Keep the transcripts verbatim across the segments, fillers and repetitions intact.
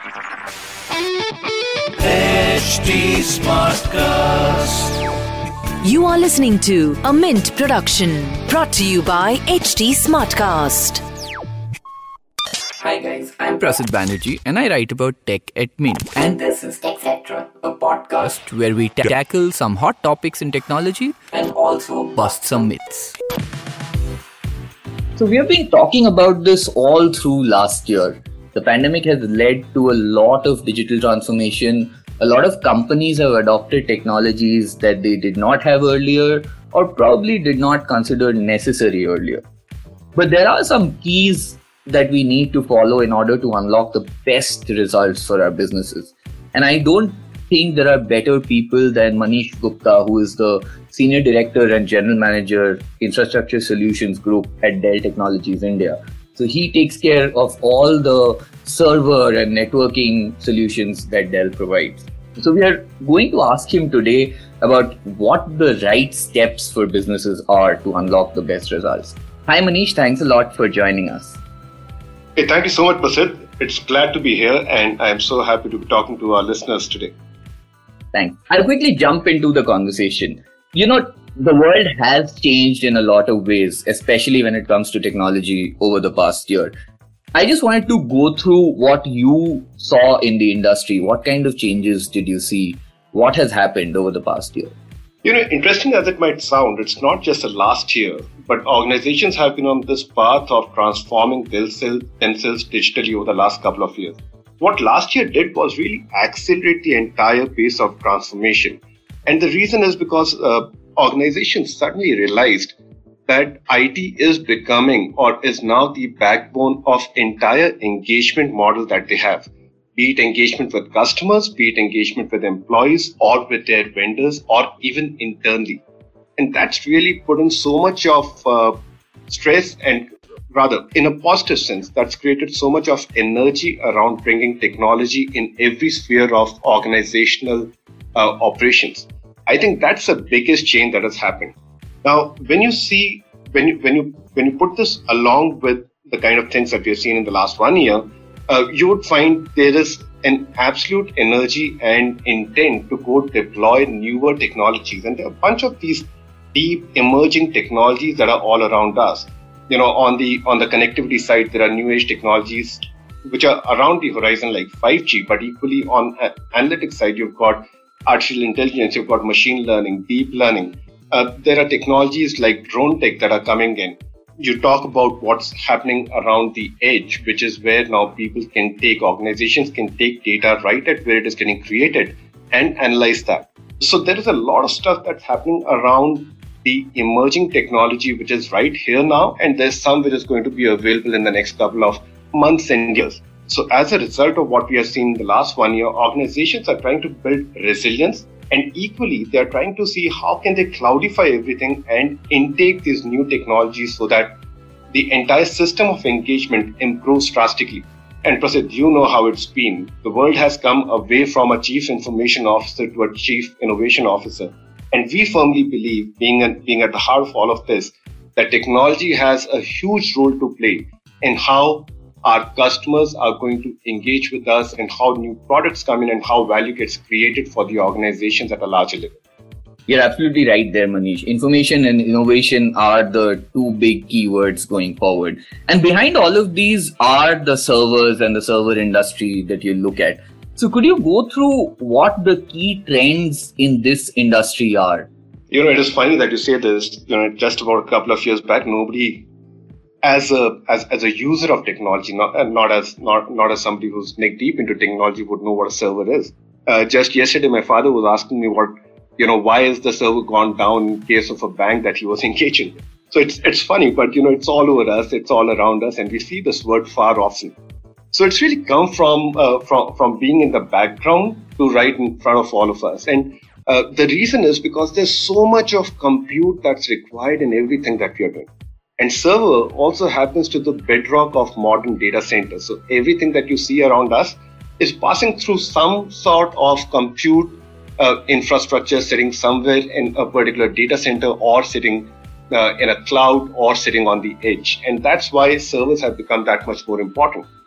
H T Smartcast. You are listening to a Mint production brought to you by H T Smartcast. Hi guys, I'm Prasid Banerjee and I write about tech at Mint. And this is TechCetera, a podcast where we ta- tackle some hot topics in technology and also bust some myths. So we have been talking about this all through last year. The pandemic has led to a lot of digital transformation. A lot of companies have adopted technologies that they did not have earlier or probably did not consider necessary earlier. But there are some keys that we need to follow in order to unlock the best results for our businesses. And I don't think there are better people than Manish Gupta, who is the Senior Director and General Manager, Infrastructure Solutions Group at Dell Technologies India. So he takes care of all the server and networking solutions that Dell provides. So we are going to ask him today about what the right steps for businesses are to unlock the best results. Hi Manish, thanks a lot for joining us. Hey, thank you so much, Prasid. It's glad to be here and I'm so happy to be talking to our listeners today. Thanks. I'll quickly jump into the conversation. You know, the world has changed in a lot of ways, especially when it comes to technology over the past year. I just wanted to go through what you saw in the industry. What kind of changes did you see? What has happened over the past year? You know, interesting as it might sound, it's not just the last year, but organizations have been on this path of transforming themselves digitally over the last couple of years. What last year did was really accelerate the entire pace of transformation. And the reason is because uh, organizations suddenly realized that I T is becoming or is now the backbone of entire engagement model that they have. Be it engagement with customers, be it engagement with employees or with their vendors or even internally. And that's really put in so much of uh, stress and rather in a positive sense, that's created so much of energy around bringing technology in every sphere of organizational uh, operations. I think that's the biggest change that has happened. Now, when you see, when you when you when you put this along with the kind of things that we have seen in the last one year, uh, you would find there is an absolute energy and intent to go deploy newer technologies, and there are a bunch of these deep emerging technologies that are all around us. You know, on the on the connectivity side, there are new age technologies which are around the horizon, like five G. But equally on uh, analytics side, you've got artificial intelligence, you've got machine learning, deep learning. Uh, there are technologies like drone tech that are coming in. You talk about what's happening around the edge, which is where now people can take, organizations can take data right at where it is getting created and analyze that. So there is a lot of stuff that's happening around the emerging technology, which is right here now, and there's some which is going to be available in the next couple of months and years. So as a result of what we have seen in the last one year, organizations are trying to build resilience, and equally they're trying to see how can they cloudify everything and intake these new technologies so that the entire system of engagement improves drastically. And Prasid, you know how it's been. The world has come away from a chief information officer to a chief innovation officer. And we firmly believe, being, a, being at the heart of all of this, that technology has a huge role to play in how our customers are going to engage with us and how new products come in and how value gets created for the organizations at a larger level. You're absolutely right there, Manish. Information and innovation are the two big keywords going forward. And behind all of these are the servers and the server industry that you look at. So could you go through what the key trends in this industry are? You know, it is funny that you say this. You know, just about a couple of years back, nobody As a as as a user of technology, not not as not not as somebody who's neck deep into technology, would know what a server is. Uh, just yesterday, my father was asking me what you know why is the server gone down in case of a bank that he was engaging. So it's it's funny, but you know it's all over us, it's all around us, and we see this word far often. So it's really come from uh, from from being in the background to right in front of all of us, and uh, the reason is because there's so much of compute that's required in everything that we are doing. And server also happens to the bedrock of modern data centers. So everything that you see around us is passing through some sort of compute uh, infrastructure sitting somewhere in a particular data center or sitting uh, in a cloud or sitting on the edge. And that's why servers have become that much more important.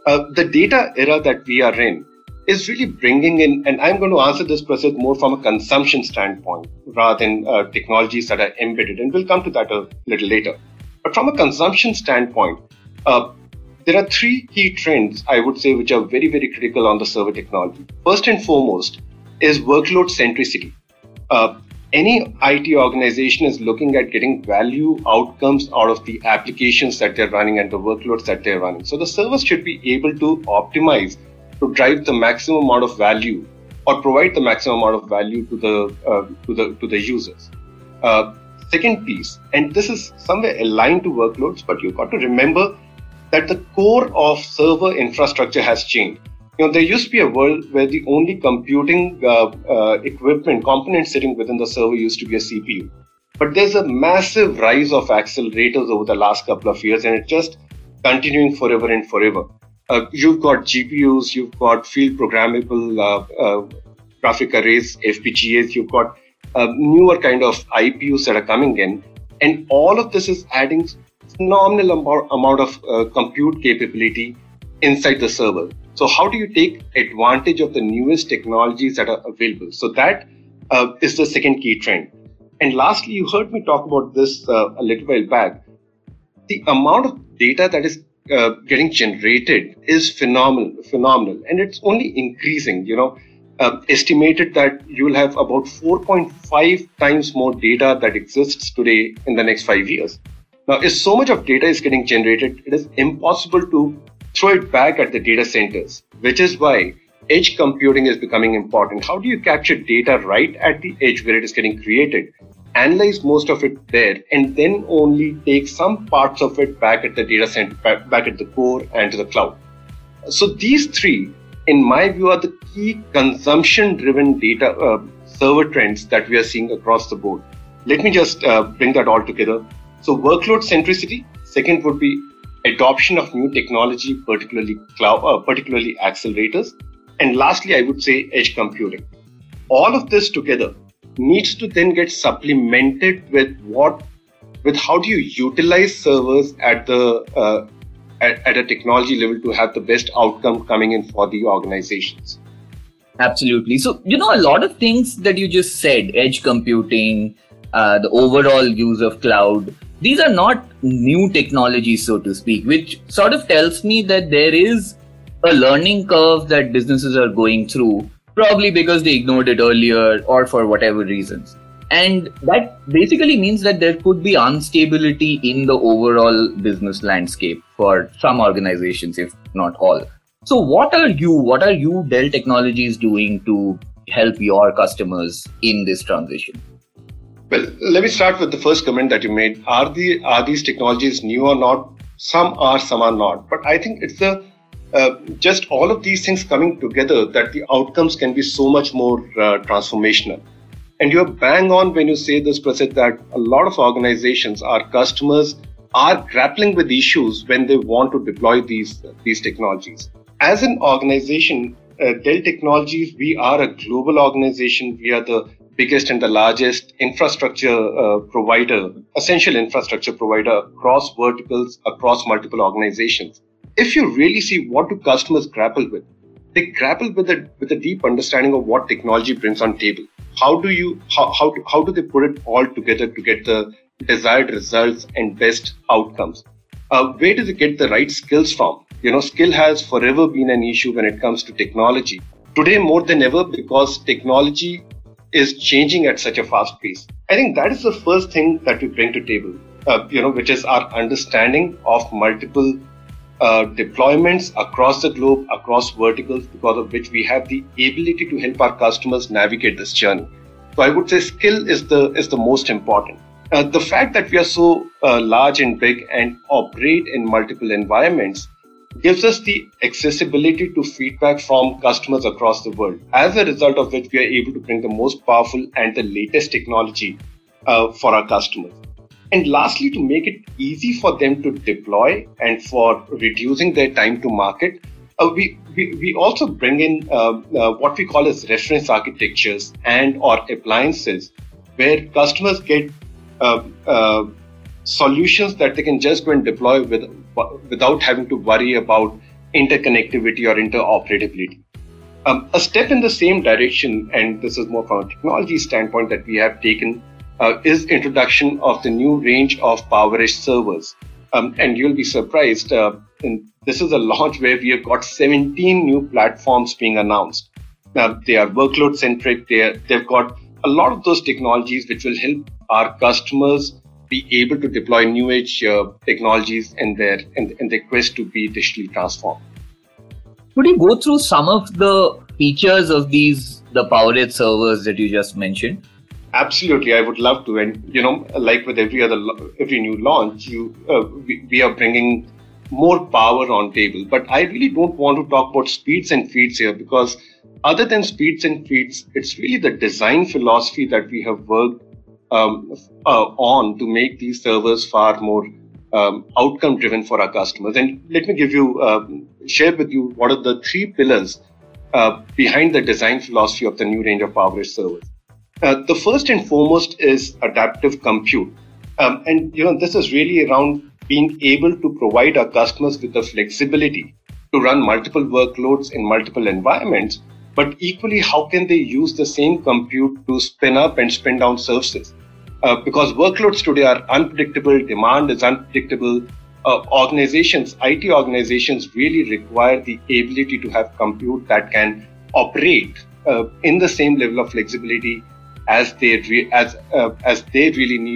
Uh, the data era that we are in is really bringing in, and I'm going to answer this, Prasid, more from a consumption standpoint rather than uh, technologies that are embedded, and we'll come to that a little later. But from a consumption standpoint, uh, there are three key trends, I would say, which are very, very critical on the server technology. First and foremost is workload centricity. Uh, any I T organization is looking at getting value outcomes out of the applications that they're running and the workloads that they're running. So the servers should be able to optimize to drive the maximum amount of value or provide the maximum amount of value to the uh, to the to the users. Uh, second piece, and this is somewhere aligned to workloads, but you've got to remember that the core of server infrastructure has changed. You know, there used to be a world where the only computing uh, uh, equipment, component sitting within the server used to be a C P U. But there's a massive rise of accelerators over the last couple of years, and it's just continuing forever and forever. Uh, you've got G P Us, you've got field programmable uh, uh, graphic arrays, F P G As, you've got uh, newer kind of I P Us that are coming in, and all of this is adding phenomenal amount, amount of uh, compute capability inside the server. So how do you take advantage of the newest technologies that are available? So that uh, is the second key trend. And lastly, you heard me talk about this uh, a little while back. The amount of data that is uh, getting generated is phenomenal, phenomenal, and it's only increasing. You know, uh, estimated that you will have about four point five times more data that exists today in the next five years. Now, if so much of data is getting generated, it is impossible to throw it back at the data centers, which is why edge computing is becoming important. How do you capture data right at the edge where it is getting created, analyze most of it there, and then only take some parts of it back at the data center, back, back at the core and to the cloud? So these three, in my view, are the key consumption-driven data uh, server trends that we are seeing across the board. Let me just uh, bring that all together. So workload centricity, second would be adoption of new technology, particularly cloud, uh, particularly accelerators. And lastly, I would say edge computing. All of this together needs to then get supplemented with what, with how do you utilize servers at the uh, at, at a technology level to have the best outcome coming in for the organizations. Absolutely. So, you know, a lot of things that you just said, edge computing, uh, the overall use of cloud, these are not new technologies, so to speak, which sort of tells me that there is a learning curve that businesses are going through, probably because they ignored it earlier or for whatever reasons. And that basically means that there could be instability in the overall business landscape for some organizations, if not all. So what are you, what are you Dell Technologies doing to help your customers in this transition? Well, let me start with the first comment that you made. Are the are these technologies new or not? Some are, some are not. But I think it's the uh, just all of these things coming together that the outcomes can be so much more uh, transformational. And you're bang on when you say this, Prasid, that a lot of organizations, our customers, are grappling with issues when they want to deploy these uh, these technologies. As an organization, uh, Dell Technologies, we are a global organization. We are the biggest and the largest infrastructure uh, provider, essential infrastructure provider across verticals, across multiple organizations. If you really see what do customers grapple with, they grapple with a with a deep understanding of what technology brings on table. How do you how how do, how do they put it all together to get the desired results and best outcomes? Uh, where do they get the right skills from? You know, skill has forever been an issue when it comes to technology. Today more than ever, because technology is changing at such a fast pace. I think that is the first thing that we bring to table, uh, you know, which is our understanding of multiple uh, deployments across the globe, across verticals, because of which we have the ability to help our customers navigate this journey. So I would say skill is the is the most important. Uh, the fact that we are so uh, large and big and operate in multiple environments gives us the accessibility to feedback from customers across the world, as a result of which we are able to bring the most powerful and the latest technology uh, for our customers. And lastly, to make it easy for them to deploy and for reducing their time to market, uh, we, we, we also bring in uh, uh, what we call as reference architectures and or appliances, where customers get uh, uh, solutions that they can just go and deploy with, without having to worry about interconnectivity or interoperability. Um, a step in the same direction, and this is more from a technology standpoint that we have taken, uh, is introduction of the new range of PowerEdge servers. Um, and you'll be surprised, uh, and this is a launch where we have got seventeen new platforms being announced. Now, they are workload-centric. They are, they've got a lot of those technologies which will help our customers be able to deploy new age uh, technologies in their, in, in their quest to be digitally transformed. Could you go through some of the features of these, the PowerEdge servers that you just mentioned? Absolutely, I would love to. And, you know, like with every other, every new launch, you, uh, we, we are bringing more power on table. But I really don't want to talk about speeds and feeds here, because other than speeds and feeds, it's really the design philosophy that we have worked um, uh, on to make these servers far more um, outcome driven for our customers. And let me give you, uh, share with you what are the three pillars uh, behind the design philosophy of the new range of PowerEdge servers. Uh, the first and foremost is adaptive compute. Um, and, you know, this is really around being able to provide our customers with the flexibility to run multiple workloads in multiple environments, but equally, how can they use the same compute to spin up and spin down services? Uh, because workloads today are unpredictable, demand is unpredictable. Uh, organizations, I T organizations really require the ability to have compute that can operate uh, in the same level of flexibility as they re- as uh, as they really need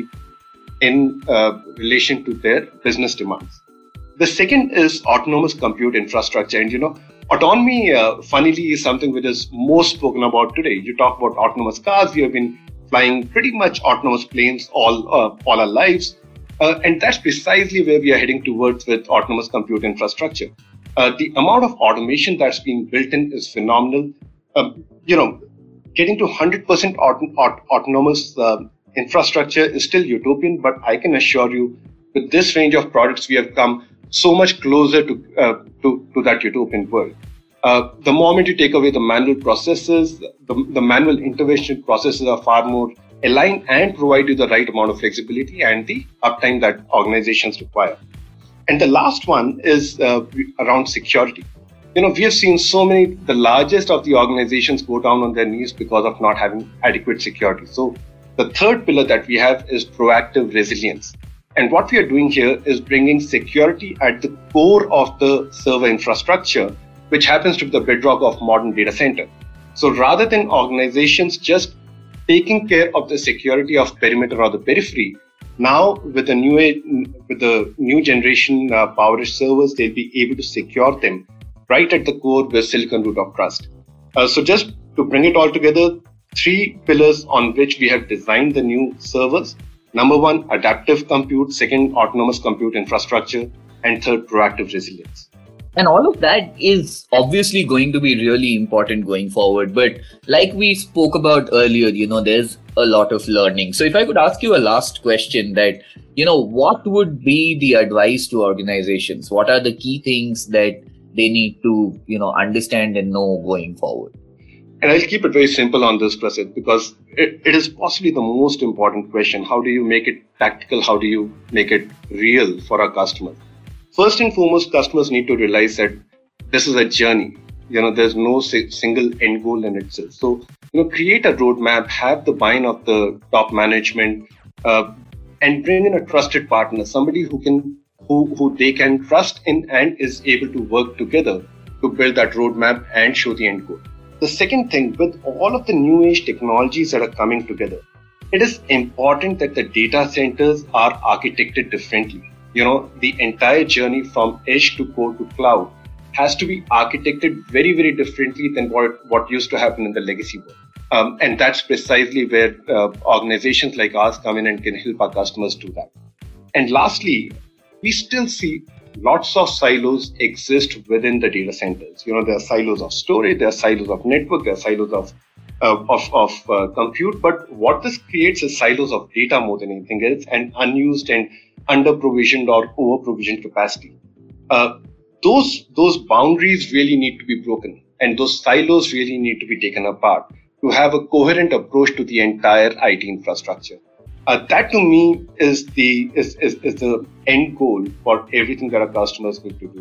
in uh, relation to their business demands. The second is autonomous compute infrastructure. And, you know, autonomy, uh, funnily, is something which is most spoken about today. You talk about autonomous cars. We have been flying pretty much autonomous planes all, uh, all our lives. Uh, and that's precisely where we are heading towards with autonomous compute infrastructure. Uh, the amount of automation that's being built in is phenomenal. Um, you know, getting to one hundred percent auto- aut- autonomous uh, infrastructure is still utopian, but I can assure you, with this range of products, we have come so much closer to uh, to, to that utopian world. Uh, the moment you take away the manual processes, the, the manual intervention processes are far more aligned and provide you the right amount of flexibility and the uptime that organizations require. And the last one is uh, around security. You know, we have seen so many, the largest of the organizations go down on their knees because of not having adequate security. So the third pillar that we have is proactive resilience. And what we are doing here is bringing security at the core of the server infrastructure, which happens to be the bedrock of modern data center. So rather than organizations just taking care of the security of perimeter or the periphery, now with the new with the new generation uh, PowerEdge servers, they'll be able to secure them right at the core with Silicon Root of Trust. Uh, so just to bring it all together, three pillars on which we have designed the new servers. Number one, adaptive compute. Second, autonomous compute infrastructure. And third, proactive resilience. And all of that is obviously going to be really important going forward. But like we spoke about earlier, you know, there's a lot of learning. So if I could ask you a last question that, you know, what would be the advice to organizations? What are the key things that they need to, you know, understand and know going forward? And I'll keep it very simple on this, Prasid, because it, it is possibly the most important question. How do you make it tactical? How do you make it real for our customers? First and foremost, customers need to realize that this is a journey. You know, there's no single end goal in itself. So, you know, create a roadmap, have the buy-in of the top management, uh, and bring in a trusted partner, somebody who can, who, who they can trust in and is able to work together to build that roadmap and show the end goal. The second thing, with all of the new age technologies that are coming together, it is important that the data centers are architected differently. You know, the entire journey from edge to core to cloud has to be architected very, very differently than what, what used to happen in the legacy world. Um, and that's precisely where uh, organizations like ours come in and can help our customers do that. And lastly, we still see lots of silos exist within the data centers. You know, there are silos of storage, there are silos of network, there are silos of uh, of, of uh, compute. But what this creates is silos of data more than anything else, and unused and under-provisioned or over-provisioned capacity. Uh, those those boundaries really need to be broken, and those silos really need to be taken apart to have a coherent approach to the entire I T infrastructure. Uh, that to me is the is, is, is the end goal for everything that our customers need to do.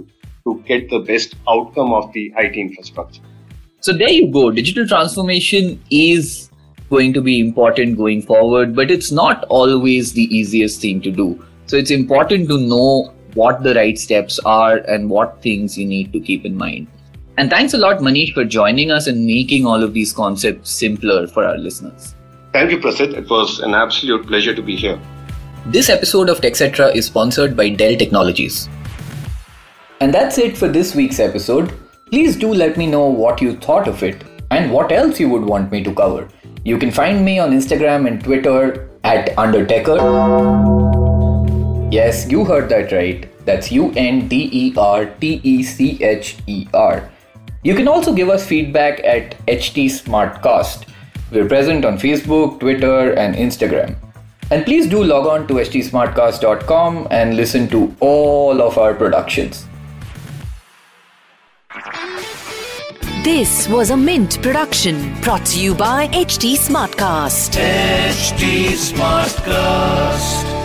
to get the best outcome of the I T infrastructure. So there you go. Digital transformation is going to be important going forward, but it's not always the easiest thing to do. So it's important to know what the right steps are and what things you need to keep in mind. And thanks a lot, Manish, for joining us and making all of these concepts simpler for our listeners. Thank you, Prasid. It was an absolute pleasure to be here. This episode of TechCetra is sponsored by Dell Technologies. And that's it for this week's episode. Please do let me know what you thought of it and what else you would want me to cover. You can find me on Instagram and Twitter at Undertecher. Yes, you heard that right. That's U N D E R T E C H E R. You can also give us feedback at H T Smartcast. We're present on Facebook, Twitter, and Instagram. And please do log on to h t smartcast dot com and listen to all of our productions. This was a Mint production brought to you by H T Smartcast. H T Smartcast.